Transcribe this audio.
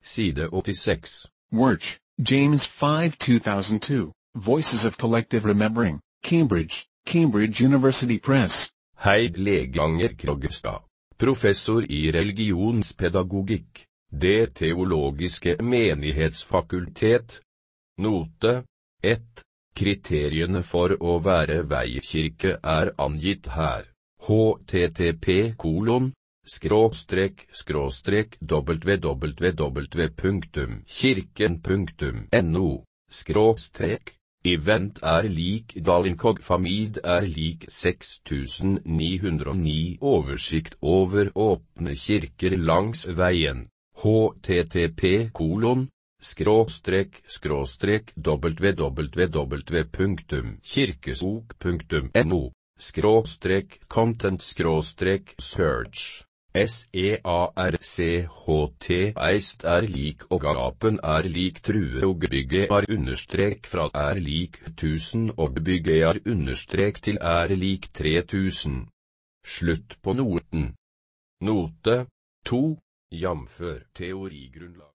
Side 86. Wirch, James 5 2002, Voices of Collective Remembering, Cambridge, Cambridge University Press. Heid Leganger Krogstad, professor i religionspedagogikk, Det teologiske menighetsfakultet. Note 1. Kriteriene for å være veikirke er angitt her. http://www.kirken.no/ Event er lik Dalinkog Famid er lik 6909 Oversikt over åpne kirker langs veien. http://www.kirkesok.no/content/search SEARCHT Eist er lik og gapen er lik true og bygge er understrek fra er lik 1000 og bygge er understrek til er lik 3000. Slutt på noten. Note 2, jamfør teorigrunnlag.